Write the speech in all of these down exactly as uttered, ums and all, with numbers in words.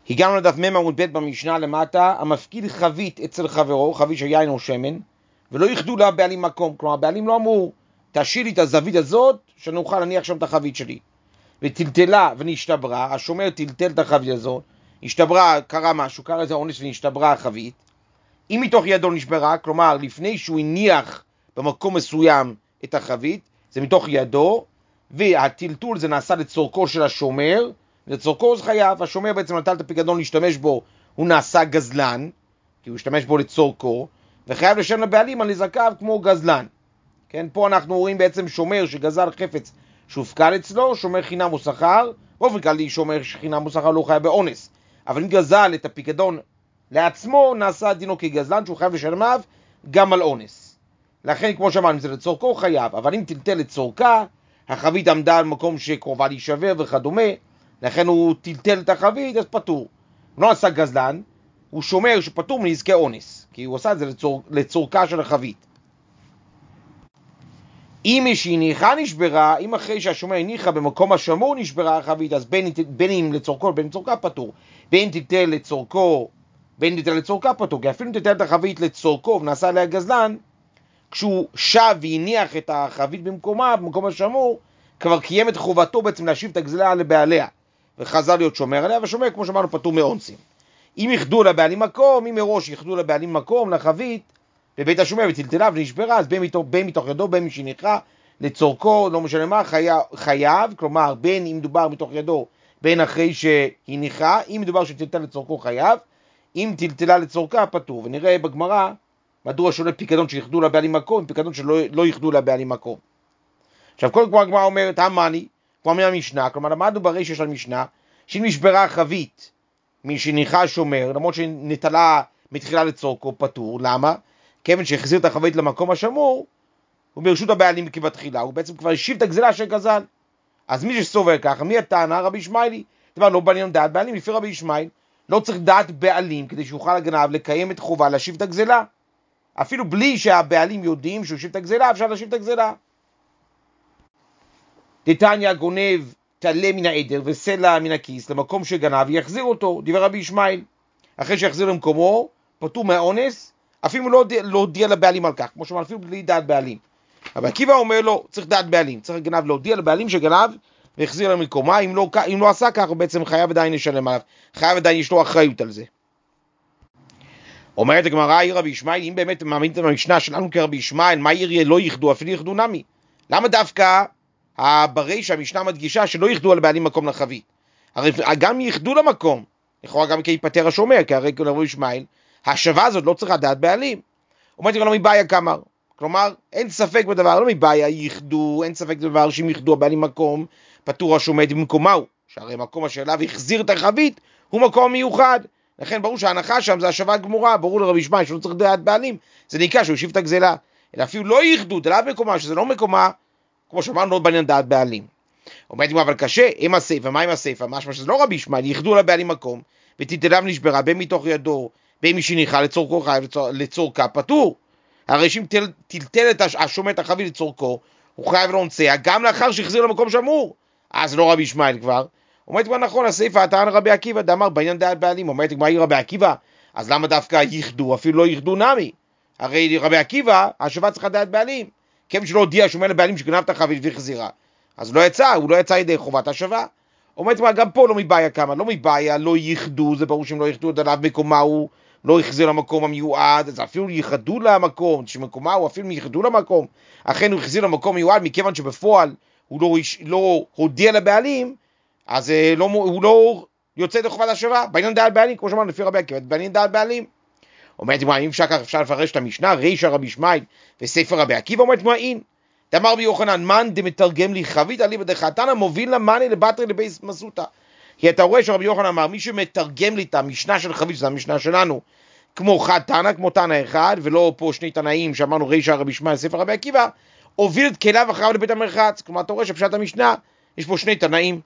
הגענו לדף מ' עמוד ב' במשנה למטה, המפקיד חבית אצל חברו, חבית של יין או שמן, ולא יחדו לה בעלים מקום. כלומר, הבעלים לא אמור, תשאיר לי את הזווית הזאת, שאני אוכל להניח שם את החבית שלי. וטלטלה ונשתברה, השומר טלטל את החבית הזאת, השתברה, קרה משהו, קרה איזה אונס ונשתברה החבית. אם מתוך ידו נשברה, כלומר, לפני שהוא הניח במקום מסוים את החבית, זה מתוך ידו, והטלטול זה נעשה לצורכו של השומר, לצורכו זה חייב, השומר בעצם נטל את הפיקדון להשתמש בו, הוא נעשה גזלן, כי הוא השתמש בו לצורכו, וחייב לשלם לבעלים על נזקיו כמו גזלן. כן, פה אנחנו רואים בעצם שומר שגזל חפץ שהופקד אצלו, שומר חינם או שכר, באופן כללי שומר חינם או שכר לא חייב באונס, אבל אם גזל את הפיקדון לעצמו, נעשה דינו כגזלן שהוא חייב לשלם עליו גם על אונס. לכן כמו שאמרנו, זה לצורכו חייב, אבל אם טלטל לצורכה, החבית עמדה על מקום שקרובה להישבר וכדומה, לכן הוא טלטל את החבית, אז פטור. הוא לא עשה גזלן, הוא שומר שפטור מנזקי אונס, כי הוא עשה את זה לצור, לצורכה של החבית. אם היא שהניחה נשברה, אם אחרי שהשומר הניחה במקום השמור נשברה החבית, אז בין, בין אם לצורכו, בין לצורכה פטור. בין טלטל לצורכו, בין טלטל לצורכה פטור, כי אפילו טלטל את החבית לצורכו ונעשה עליה גזלן, כשהוא שב והניח את החבית במקומה, במקום השמור, כבר קיים את חובתו בעצם להשיב את הגזלה לבעליה, וחזר להיות שומר עליה, ושומר כמו שאמרנו פטור מאונסים. אם יחדו לבעלים מקום, אם מראש יחדו לבעלים מקום, לחבית, בבית השומר וטלטלה ונשברה, אז בין מתוך, בין מתוך ידו, בין משנחה, לצורכו, לא משנה מה, חייב, חייב, כלומר בין אם מדובר מתוך ידו, בין אחרי שהניחה, אם מדובר שטלטל לצורכו חייב, אם טלטלה לצורכה פטור. ונראה בגמרא, מדוע שונה פיקדון שיחדו לבעלים מקום, פיקדון שלא לא יחדו לבעלים מקום. עכשיו, כל כמו הגמרא אומרת, המאני, כמו מהמשנה, כלומר, למדנו ברישא של המשנה, שאם נשברה החבית משניחה שומר, למרות שנטלה מתחילה לצורכו פטור, למה? כיוון שהחזיר את החבית למקום השמור, הוא ברשות הבעלים כבתחילה, הוא בעצם כבר השיב את הגזלה של גזל. אז מי שסובר ככה, מי הטענה? רבי ישמעאלי. דבר לא בעניין דעת בעלים, לפי רבי ישמעאל, לא צריך דעת בעלים כדי שיוכל הגנב לקיים את חובה להשיב את הגזלה. אפילו בלי שהבעלים יודעים שהוא השיב את הגזלה, אפשר להשיב את הגזלה. דתניא גונב תלה מן העדר וסלע מן הכיס למקום שגנב, יחזיר אותו, דבר רבי ישמעאל. אחרי שיחזיר למקומו, פטור מהאונס, אפילו לא, לא הודיע לבעלים על כך, כמו שאומר, אפילו בלי דעת בעלים. אבל עקיבא אומר לו, צריך דעת בעלים, צריך הגנב להודיע לבעלים שגנב והחזיר למקומה, אם לא, אם לא עשה כך, הוא בעצם חייב עדיין לשלם עליו, חייב עדיין יש לו אחריות על זה. אומרת הגמרא, היא רבי ישמעאל, אם באמת מאמין את המשנה שלנו כרבי ישמעאל, מה יראה לא יחדו, אפילו יחדו נמי? למה דווקא ברישא המשנה מדגישה שלא יחדו על בעלים מקום לחבית? הרי גם יחדו למקום, לכאורה גם כי ייפטר השומר, כי הרי רבי ישמעאל, ההשבה הזאת לא צריכה דעת בעלים. אומרת לי, לא מבעיה כאמר, כלומר, אין ספק בדבר, לא מבעיה יחדו, אין ספק בדבר שאם יחדו הבעלים מקום, פטור השומר במקומה הוא, שהרי מקום השאליו החזיר את החבית, הוא מקום מיוחד. לכן ברור שההנחה שם זה השבה גמורה, ברור לרבי ישמעאל שלא צריך דעת בעלים, זה נקרא שהוא השיב את הגזלה. אלא אפילו לא יחדו, דלת מקומה, שזה לא מקומה, כמו שאמרנו, לא בעניין דעת בעלים. אומרת לי, אבל קשה, עם הסייפה, מה עם הסייפה? משמע שזה לא רבי ישמעאל, יחדו לבעלים מקום, וטלטלה ונשברה, בין מתוך ידו, בין משניחה לצורכו חייב, לצורכה פטור. הרי שאם טלטל את השומר את החבית לצורכו, הוא חייב להונסיה, גם לאחר שהחזיר למקום שמור. אז לא רבי ישמעאל כבר. אומרת כבר נכון, הסייפה, הטען רבי עקיבא, דאמר בעניין דעת בעלים. אומרת מה היא רבי עקיבא? אז למה דווקא יחדו? אפילו לא יחדו נמי. הרי רבי עקיבא, השבה צריכה דעת בעלים. כיוון שלא הודיע שומר לבעלים שגנב את החבית והחזירה. אז לא יצא, הוא לא יצא ידי חובת השבה. אומרת מה, גם פה לא מבעיה כמה, לא מבעיה, לא יחדו, זה ברור שהם לא יחדו, דלת מקומה הוא לא החזיר למקום המיועד, אז אפילו יחדו למקום, שמקומה הוא אפילו יחדו למקום, אכן הוא החזיר למקום מיועד, מכיוון שבפועל הוא לא, לא הודיע לבעלים, אז לא, הוא לא יוצא לחובת השבה, בעניין דעת בעלים, כמו שאמרנו לפי רבי עקיבא, בעניין דעת בעלים. אומרת מה, אם אפשר כך אפשר לפרש את המשנה, רישא רבי ישמעאל וספר רבי עקיבא, אומרת מה אין, דאמר רבי יוחנן, מן דמתרגם לי חבית אליבא דחתנא מוביל למאני לבטרי לבייס מסותא. כי אתה רואה שרבי יוחנן אמר, מי שמתרגם לי את המשנה של חבית, זו המשנה שלנו, כמו חד תנא, כמו תנא אחד, ולא פה שני תנאים שאמרנו רישא רבי ישמעאל ספר רבי עקיבא, הוביל את כליו אחריו לבית המרחץ. כלומר, אתה רואה שפשט המשנה, יש פה שני תנאים.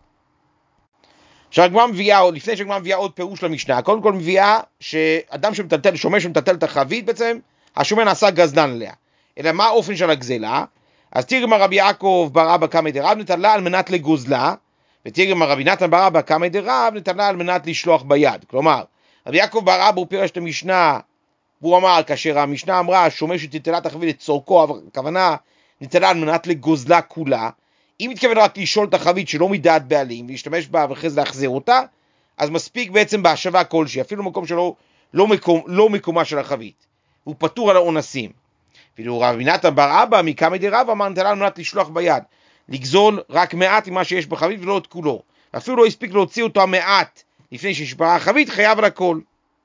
עכשיו הגמרא מביאה, לפני שהגמרא מביאה עוד פירוש למשנה, קודם כל מביאה שאדם שמטלטל, שומר שמטלטל את החבית בעצם, השומר נעשה גזלן עליה. אלא מה האופן של הגזלה? אז תראה רבי יעקב בר אבא קמא דרב נטלה על מנת לגוזלה, ותהיה גם רבי נתן בר אבא קמא דרב נתנה על מנת לשלוח ביד. כלומר, רבי יעקב בר אבא הוא פירש את המשנה, והוא אמר, כאשר המשנה אמרה, שומר שתיטלה תחביא לצורכו, הכוונה נתנה על מנת לגוזלה כולה, אם מתכוון רק לשאול את החבית שלא מדעת בעלים, ולהשתמש בה ואחרי זה להחזיר אותה, אז מספיק בעצם בהשבה כלשהי, אפילו במקום שלא לא מקום, לא מקומה של החבית. הוא פטור על האונסים. ואילו רבי נתן בר אבא מקמא דרב אמר נתנה על מנת לשלוח ביד, לגזול רק מעט ממה שיש בחבית ולא את כולו. ואפילו לא הספיק להוציא אותו המעט לפני שנשברה החבית, חייב על הכל.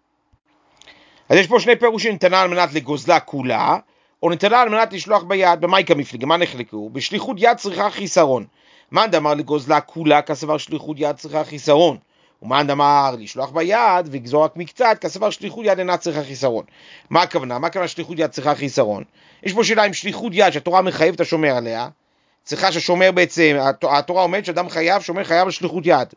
אז יש פה שני פירושים, נתנה על מנת לגוזלה כולה, או נתנה על מנת לשלוח ביד. במייקה מפליגה, מה נחלקו? בשליחות יד צריכה חיסרון. מאן דאמר לגוזלה כולה, כסבר שליחות יד צריכה חיסרון. ומאן דאמר לשלוח ביד וגזור רק מקצת, כסבר שליחות יד אינה צריכה חיסרון. מה הכוונה? מה הכוונה שליחות יד צריכה חיסרון? יש פה שאלה עם שליחות יד שהתורה מחייבת את השומר עליה, צריכה שהשומר בעצם, התורה אומרת שאדם חייב, שומר חייב על שליחות יד.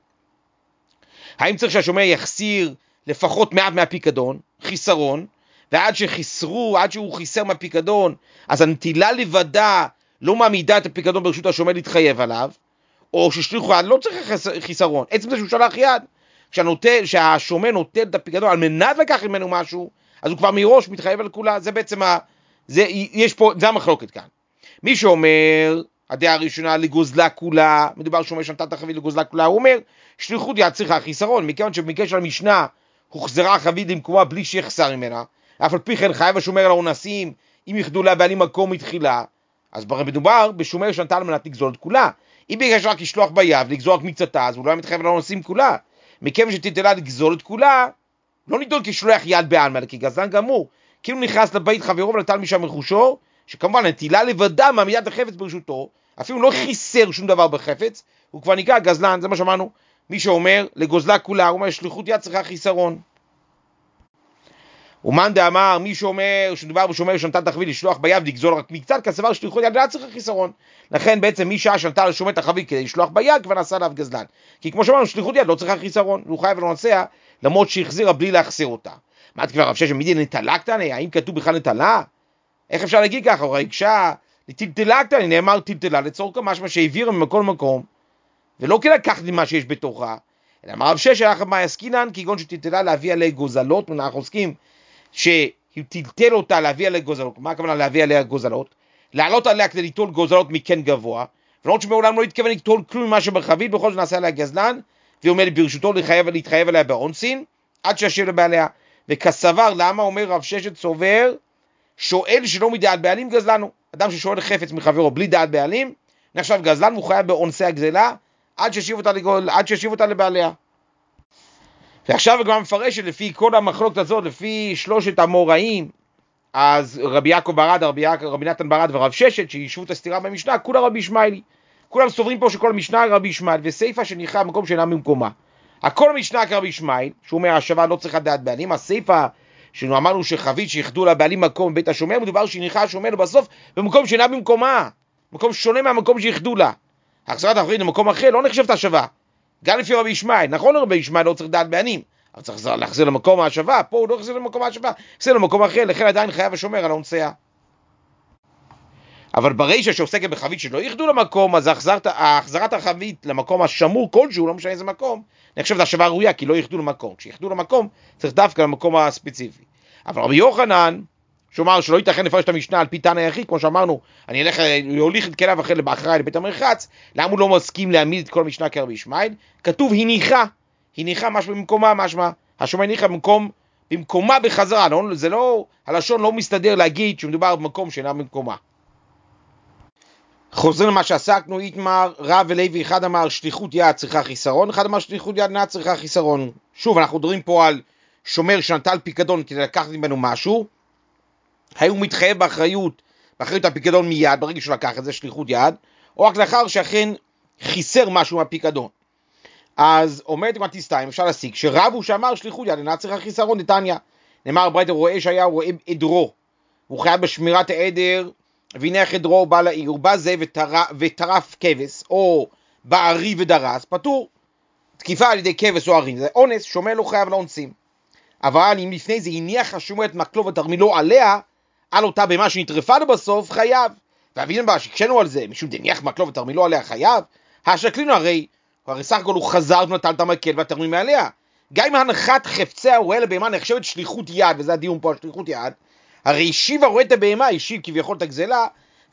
האם צריך שהשומר יחסיר לפחות מעט מהפיקדון, חיסרון, ועד שחיסרו, עד שהוא חיסר מהפיקדון, אז הנטילה לבדה לא מעמידה את הפיקדון ברשות השומר להתחייב עליו, או ששליחו יד לא צריך חיסרון. עצם זה שהוא שלח יד, כשהנוטל, שהשומר נוטל את הפיקדון על מנת לקח ממנו משהו, אז הוא כבר מראש מתחייב על כולה. זה בעצם, ה, זה, יש פה, זה המחלוקת כאן. מי שאומר, הדעה הראשונה לגוזלה כולה, מדובר שומר שנתן תחבית לגוזלה כולה, הוא אומר, שליחות יד צריכה חיסרון, מכיוון שבמקרה של המשנה, הוחזרה החבית למקומה בלי שיחסר ממנה, אף על פי כן חייב השומר על האונסים, אם יחדו לה בעלים מקום מתחילה, אז מדובר בשומר שנתן על מנת לגזול את כולה. אם ביקש רק לשלוח ביד, לגזול רק מקצתה, אז הוא לא היה מתחייב על האונסים כולה. מכיוון שתיטלה לגזול את כולה, לא נידון כשלוח יד בעלמא, כי גזלן גמור, כאילו נכנס לבית חברו ונטל משם רכושו, שכמובן נטילה לבדה מעמידה את החפץ ברשותו, אפילו לא חיסר שום דבר בחפץ, הוא כבר נקרא גזלן. זה מה שאמרנו. מי שאומר לגוזלה כולה, הוא אומר שליחות יד צריכה חיסרון. ומאן דאמר, מי שאומר שדובר בשומר שנתן תחבית לשלוח ביד לגזול רק מקצת, כסבר שליחות יד לא צריכה חיסרון. לכן בעצם מי שעה שנתן לשומר תחבית כדי לשלוח ביד כבר נעשה עליו גזלן. כי כמו שאמרנו, שליחות יד לא צריכה חיסרון, הוא חייב לנוסע למרות שהחזירה בלי להחסיר אותה. מה כבר רב ששת מידי נטלה קטנה? האם כתוב בכלל נטלה? איך אפשר להגיד ככה? או רגשה לטלטלה קטנה, נאמר טלטלה לצורך משמע שהעבירה ממקום למקום, ולא כי לקחת מה שיש בתוכה, אלא אמר רב ששת הלכה מה יסקינן, כגון שטלטלה להביא עליה גוזלות, ואנחנו עוסקים שהיא טלטל אותה להביא עליה גוזלות. מה הכוונה להביא עליה גוזלות? לעלות עליה כדי ליטול גוזלות מכן גבוה, ולמרות שמעולם לא התכוון ליטול כלום ממה שבחבית, בכל זאת נעשה עליה גזלן, והוא אומר ברשותו להתחייב, להתחייב עליה באונסין, עד שישיב לבעליה. וכסבר, למה אומר רב ששת סובר, שואל שלא מדעת בעלים גזלנו. אדם ששואל חפץ מחברו בלי דעת בעלים, נחשב גזלן, הוא חייב באונסי הגזלה, עד שישיב אותה, עד שישיב אותה לבעליה. ועכשיו הגמרא מפרשת לפי כל המחלוקת הזאת, לפי שלושת המוראים, אז רבי יעקב ברד, רבי, רבי נתן ברד ורב ששת, שישבו את הסתירה במשנה, כולה רבי ישמעאלי. כולם סוברים פה שכל המשנה רבי ישמעאל, וסיפא שניחה במקום שאינה במקומה. הכל המשנה כרבי ישמעאל, שהוא אומר השבה לא צריכה דעת בעלים, הסיפא שאנו אמרנו שחבית שיחדו לה בעלים מקום בבית השומר, מדובר שניחה השומר בסוף במקום שאינה במקומה, מקום שונה מהמקום שיחדו לה. החזרת החבית למקום אחר לא נחשבת השבה. גם לפי רבי ישמעאל, נכון רבי ישמעאל לא צריך דעת בעלים, אבל צריך להחזיר למקום ההשבה, פה הוא לא יחזיר למקום ההשבה, יחזיר למקום אחר, לכן עדיין חייב השומר על האונסיה. אבל ברישה שעוסקת בחבית שלא יחדו למקום, אז החזרת, החזרת החבית למקום השמור כלשהו, לא משנה איזה מקום, נחשבת השבה ראויה, כי לא יחדו למקום. כשיחדו למקום, צריך דווקא למקום הספציפי. אבל רבי יוחנן, שאומר שלא ייתכן לפרש את המשנה על פי תנא יחיד, כמו שאמרנו, אני אלך להוליך את כליו אחרי לאחריי לבית המרחץ, למה הוא לא מסכים להעמיד את כל המשנה כרבי ישמעאל? כתוב הניחה, הניחה משהו במקומה, משמע, השומר הניחה במקום, במקומה בחזרה, לא, זה לא, הלשון לא מסתדר להגיד שמדובר במקום שאינה במקומה. חוזרים למה שעסקנו, איתמר, רב ולוי, אחד אמר שליחות יד צריכה חיסרון, אחד אמר שליחות יד אינה צריכה חיסרון. שוב, אנחנו מדברים פה על שומר שנטל פיקדון כדי לקחת ממנו משהו, האם הוא מתחייב באחריות, באחריות הפיקדון מיד, ברגע שהוא לקח את זה, שליחות יד, או רק לאחר שאכן חיסר משהו מהפיקדון. אז אומרת עם התסתיים, אפשר להסיק, שרב הוא שאמר שליחות יד אינה צריכה חיסרון, נתניה. נאמר ברייתא רואה שהיה, הוא רואה עדרו, הוא חייב בשמירת העדר, והניח עדרו בא לעיר, בא זה וטרף כבש, או בא ארי ודרס, פטור. תקיפה על ידי כבש או ארי, זה אונס, שומר לא חייב לאונסים. אבל אם לפני זה הניח השומר את מקלו ותרמילו עליה, על אותה במה שנטרפה לו בסוף, חייב. ואבינו בה, שקשנו על זה, משום דניח מקלו ותרמילו עליה חייב, השקלינו הרי הרי סך הכל הוא חזר ונטל את המקל והתרמים מעליה. גם אם הנחת חפצי הרועה לבהמה נחשבת שליחות יד, וזה הדיון פה על שליחות יד, הרי השיב הרועה את הבהמה, השיב כביכול את הגזלה,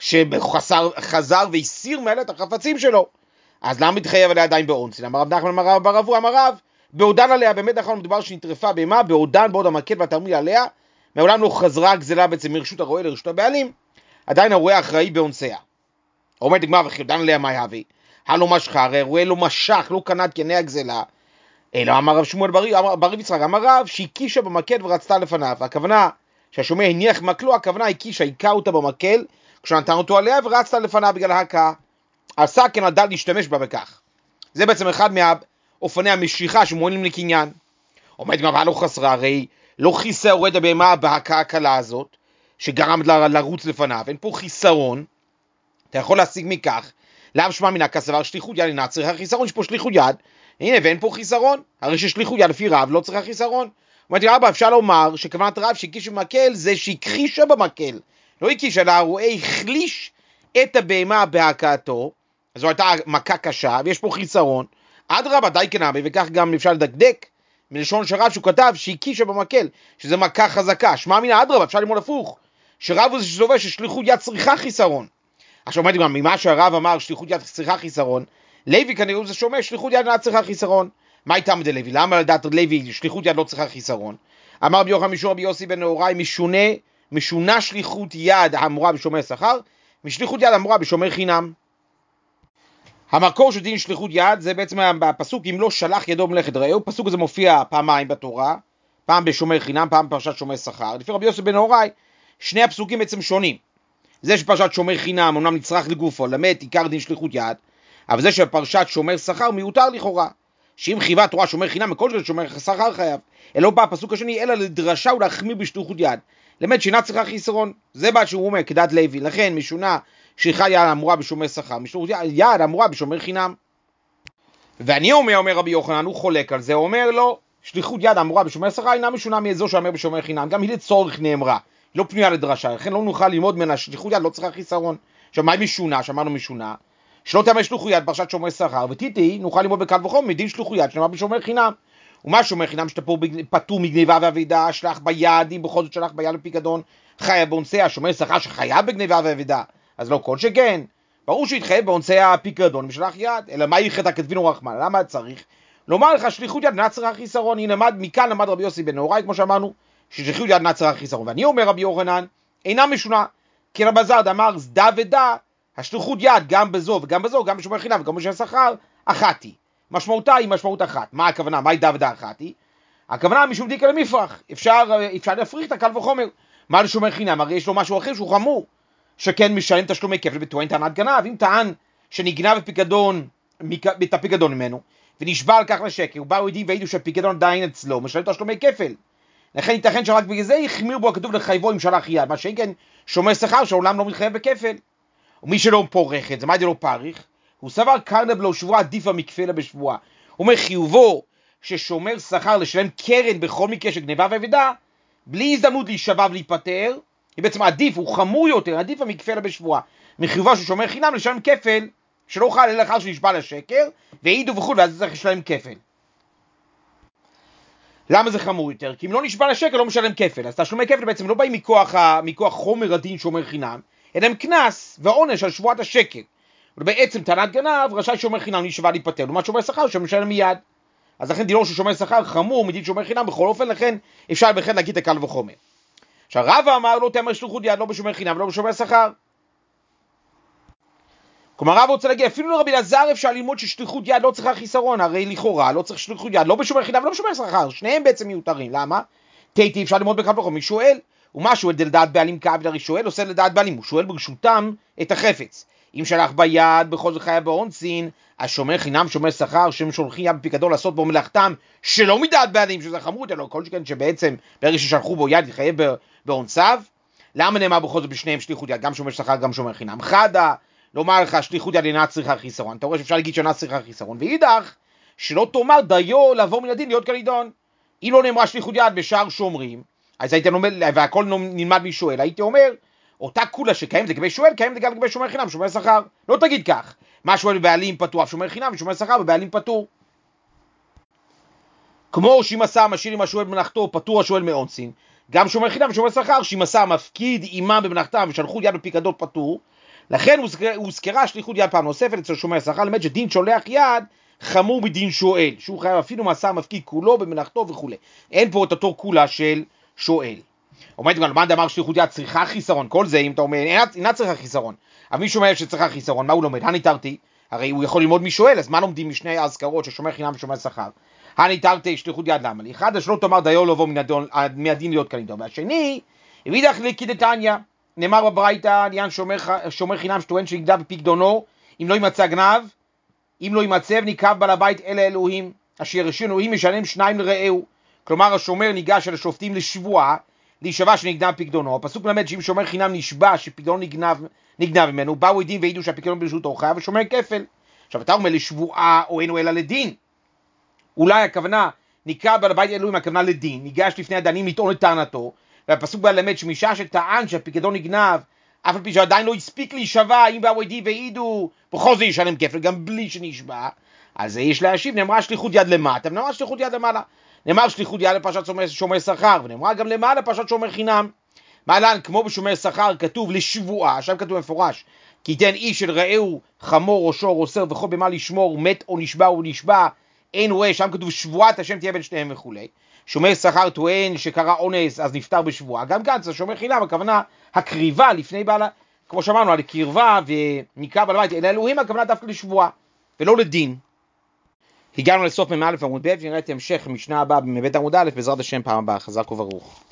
שחזר והסיר מעליה את החפצים שלו. אז למה מתחייב עליה עדיין באונסין? אמר רב נחמן, אמר רב בר אבוה, אמר רב, בעודן עליה, באמת נכון מדובר שנטרפה בהמה, בעודן בעוד המקל והתרמיל עליה, מעולם לא חזרה הגזלה בעצם מרשות הרועה לרשות הבעלים, עדיין הרועה אחראי באונסיה. עומד לגמר וחידן עליה מה יהווה, הלא משכה, הרי הרועה לא משך, לא קנת קני הגזלה, אלא אמר רב שמואל בר יצחק, אמר רב שהקישה במקל ורצתה לפניו, הכוונה שהשומע הניח מקלו, הכוונה הקישה, היקה אותה במקל, כשנתן אותו עליה ורצתה לפניו בגלל ההקה, עשה כן הדל להשתמש בה בכך. זה בעצם אחד מהאופני המשיכה שמועילים לקניין. עומד גם לא חסרה, הרי לא חיסר הורד הבהמה בהקה הקלה הזאת, שגרם לה לרוץ לפניו, אין פה חיסרון, אתה יכול להשיג מכך, לאו שמע מן הכסבר שליחות יד, אינה צריכה חיסרון, יש פה שליחות יד, הנה ואין פה חיסרון, הרי ששליחות יד לפי רב לא צריכה חיסרון. אומרת לי רבא, אפשר לומר שכוונת רב שהקיש במקל זה שהכחישה במקל, לא הקיש, אלא הרועה החליש את הבהמה בהקעתו, זו הייתה מכה קשה, ויש פה חיסרון, עד רבא די כנבי, וכך גם אפשר לדקדק, מלשון שרב שהוא כתב שהקישה במקל, שזה מכה חזקה, שמע מן עד רבא, אפשר ללמוד הפוך, שרב הוא זה שזובה ששליחות יד צריכה חיסרון. עכשיו אומרת גם, ממה שהרב אמר שליחות יד צריכה חיסרון, לוי כנראה הוא זה שאומר שליחות יד לא צריכה חיסרון. מה הייתה מדי לוי? למה לדעת לוי שליחות יד לא צריכה חיסרון? אמר רבי יוחנן משום רבי יוסי בן נהוראי, משונה, משונה שליחות יד האמורה בשומר שכר, משליחות יד אמורה בשומר חינם. המקור של דין שליחות יד זה בעצם בפסוק אם לא שלח ידו מלאכת רעהו, פסוק הזה מופיע פעמיים בתורה, פעם בשומר חינם, פעם בפרשת שומר שכר. לפי רבי יוסי בן נהוראי, שני הפסוקים בעצם שונים. זה שפרשת שומר חינם אמנם נצרך לגופו, למד עיקר דין שליחות יד, אבל זה שפרשת שומר שכר מיותר לכאורה, שאם חייבה התורה שומר חינם, מכל של שומר שכר חייב, אלא בא הפסוק השני, אלא לדרשה ולהחמיר בשליחות יד, למד שאינה צריכה חיסרון, זה מה שהוא אומר כדעת לוי, לכן משונה שליחה יד אמורה בשומר שכר, משליחות יד אמורה בשומר חינם. ואני אומר, אומר רבי יוחנן, הוא חולק על זה, הוא אומר לו, שליחות יד אמורה בשומר שכר אינה משונה מאזו שאומר בשומר חינם, גם היא לצורך נאמרה, לא פנויה לדרשה, לכן לא נוכל ללמוד ממנה שליחות יד לא צריכה חיסרון. עכשיו מה היא משונה, שאמרנו משונה, שלא תאמר שליחות יד פרשת שומר שכר, ותיתי נוכל ללמוד בקל וחומר מדין שליחות יד שנאמר בשומר חינם. ומה שומר חינם שאתה פה פטור מגניבה ואבידה, שלח ביד, אם בכל זאת שלח ביד לפיקדון, חיה באונסיה, שומר שכר שחיה בגניבה ואבידה, אז לא כל שכן, ברור שהתחייב באונסיה הפיקדון משלח יד, אלא מה יחתה כתבינו רחמן, למה צריך? לומר לך שליחות יד נצרה חיסרון, הנה למד, מכאן למד רבי יוסי בן נהוראי, כמו שאמרנו, ששליחות יד נצרה חיסרון, ואני אומר רבי יוחנן, אינה משונה, כי רב זרד אמר, זדה ודה, השליחות יד גם בזו וגם בזו, גם בשומר חינם וגם בשומר שכר, אחת היא. משמעותה היא משמעות אחת. מה הכוונה? מה היא דה ודה אחת היא? הכוונה משום דיקה למפרח. אפשר, אפשר להפריך את הקל וחומר. מה לשומר חינם? הרי יש לו משהו אחר שהוא חמור, שכן משלם תשלומי כפל בטוען טענת גנב. אם טען שנגנב בפיקדון, את הפיקדון ממנו, ונשבע על כך לשקר, ובאו עדים והעידו שהפיקדון עדיין אצלו, משלם תשלומי כפל. לכן ייתכן שרק בגלל זה יחמיר בו הכתוב לחייבו עם שלח יד, מה שכן שומר שכר שהעולם לא מתחייב בכפל. ומי שלא פורח את זה, מה זה לא פריך? הוא סבר קרנב לו שבועה עדיפה מכפלה בשבועה. הוא אומר חיובו ששומר שכר לשלם קרן בכל מקרה של גניבה ואבדה, בלי הזדמנות להישבע ולהיפטר, היא בעצם עדיף, הוא חמור יותר, עדיפה מכפלה בשבועה. מחיובו ששומר חינם לשלם כפל, שלא חל אלא לאחר שנשבע לשקר, והעידו וכו', ואז צריך לשלם כפל. למה זה חמור יותר? כי אם לא נשבע לשקר לא משלם כפל, אז תשלומי כפל בעצם לא באים מכוח, מכוח חומר הדין שומר חינם, אלא הם כנס ועונש על שבועת השקר. ובעצם טענת גנב רשאי שומר חינם להישבע להיפטר, לעומת שומר שכר שמשלם מיד. אז לכן דינו ששומר שכר חמור מדין שומר חינם בכל אופן, לכן אפשר בהחלט להגיד את הקל וחומר. עכשיו רבא אמר לא תאמר שליחות יד לא בשומר חינם ולא בשומר שכר. כלומר רבא רוצה להגיד אפילו לרבי אלעזר אפשר ללמוד ששליחות יד לא צריכה חיסרון, הרי לכאורה לא צריך שליחות יד לא בשומר חינם ולא בשומר שכר, שניהם בעצם מיותרים. למה? תהיתי אפשר ללמוד בקל וחומר. מי שואל? ומה שואל לדעת בעלים כאב? הרי שואל עושה לדעת בעלים, הוא שואל ברשותם את החפץ. אם שלח ביד בכל זאת חיה באונסין, השומר חינם שומר שכר שהם שולחים יד בפיקדון לעשות בו מלאכתם שלא מדעת בעלים, שזה חמור יותר, כל שכן שבעצם ברגע ששלחו בו יד יחייב באונסיו. למה נאמר בכל זאת בשניהם שליחות יד, גם שומר שכר גם שומר חינם? חדה לומר לך שליחות יד אינה צריכה חיסרון, אתה רואה שאפשר להגיד שאינה צריכה חיסרון, ואידך שלא תאמר דיו לעבור מן הדין להיות כנידון. אם לא נאמרה שליחות יד בשאר שומרים, אז הייתי אומר, והכל נלמד משואל, הייתי אומר אותה כולה שקיימת לגבי שואל, קיימת גם לגבי שומר חינם, שומר שכר. לא תגיד כך, מה שואל בבעלים פטור, אף שומר חינם ושומר שכר בבעלים פטור. כמו שאם עשה משאיר עם השואל במלאכתו, פטור השואל מעונשין, גם שומר חינם ושומר שכר, שאם עשה מפקיד עימם במלאכתם ושלחו יד בפיקדון פטור, לכן הוזכרה שליחות יד פעם נוספת אצל שומר שכר, למד שדין שולח יד חמור מדין שואל, שהוא חייב אפילו מעשה מפקיד כולו במלאכתו וכו'. אין פה את אותו כולה של שואל. עומד גם, למד אמר שליחות יד צריכה חיסרון, כל זה אם אתה אומר, אינה צריכה חיסרון, אבל מי שאומר שצריכה חיסרון, מה הוא לומד? הניתרתי, הרי הוא יכול ללמוד משואל, אז מה לומדים משני האזכרות של שומר חינם ושומר שכר? הניתרתי שליחות יד למה לי? אחד, שלא תאמר דיו לבוא מהדין להיות כנידון, והשני, הבידך לכדתניא, נאמר בברייתא, עניין שומר, שומר חינם שטוען שנגנב בפיקדונו, אם לא יימצא גנב, אם לא יימצא ונקרב בעל הבית אלה אלוהים, אשר הרשיעו אלוהים משלם שניים לרעהו. כלומר השומר ניגש אל השופטים לשבועה, להישבע שנגנב פיקדונו. הפסוק מלמד שאם שומר חינם נשבע שפיקדון נגנב, נגנב ממנו, באו עדים והעידו שהפיקדון ברשותו חייב ושומר כפל. עכשיו אתה אומר לשבועה או אינו אלא לדין. אולי הכוונה נקרב בעל הבית אלוהים, הכוונה לדין, ניגש לפני הדנים לטעון את טענתו, והפסוק בא ללמד שמשעה שטען שהפיקדון נגנב, אף על פי שעדיין לא הספיק להישבע, אם באו עדים והעידו, בכל זה ישלם כפל, גם בלי שנשבע. אז יש להשיב, נאמרה שליחות יד למטה, ונאמרה שליחות יד למעלה. נאמר שליחות יד לפרשת שומר שכר, ונאמרה גם למעלה לפרשת שומר חינם. מעלן, כמו בשומר שכר כתוב לשבועה, שם כתוב מפורש, כי ייתן איש של רעהו חמור ראשו רוסר וכל במה לשמור, מת או נשבע או נשבע, אין רואה, שם כתוב שבועת השם תהיה בין שניהם וכולי. שומר שכר טוען שקרה אונס אז נפטר בשבועה, גם כאן זה שומר חינם, הכוונה הקריבה לפני בעלה, כמו שאמרנו על קרבה ונקרא בעל הבית, אלא אלוהים הכוונה דווקא לשבועה ולא לדין. הגענו לסוף מ"א עמוד ב' ונראה את המשך משנה הבאה מבית עמוד א' בעזרת השם פעם הבאה. חזק וברוך.